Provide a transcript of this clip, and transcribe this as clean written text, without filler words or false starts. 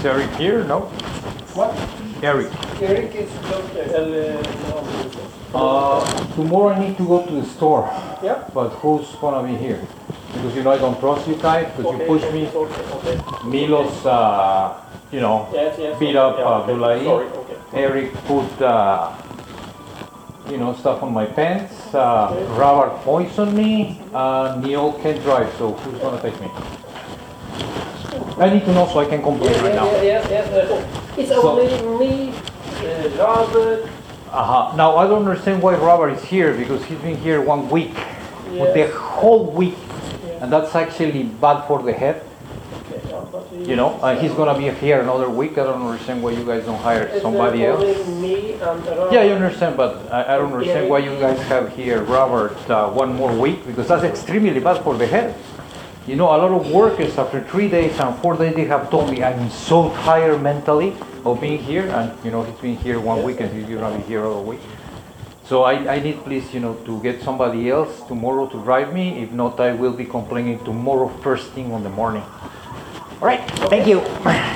Eric here? No? What? Eric. Eric is doctor. Tomorrow I need to go to the store. Yeah. But who's gonna be here? Because I don't trust you guys, because you push me. Okay. Milos, Yes. beat up Abdullahi. Sorry. Okay. Eric put, stuff on my pants. Robert poisoned me. Neil can't drive, so who's gonna take me? I need to know so I can complain right now. Yes. It's only me, Robert. Now I don't understand why Robert is here, because he's been here 1 week, Yes. the whole week, and that's actually bad for the head. He's gonna be here another week. I don't understand why you guys don't hire somebody else. Me and Robert. Yeah, I understand, but I don't understand why you guys have here Robert 1 more week, because that's extremely bad for the head. A lot of workers after 3 days and 4 days, they have told me I'm so tired mentally of being here, and he's been here 1 week and he's gonna be here all week. So I need, please, to get somebody else tomorrow to drive me. If not, I will be complaining tomorrow first thing on the morning. All right, thank you.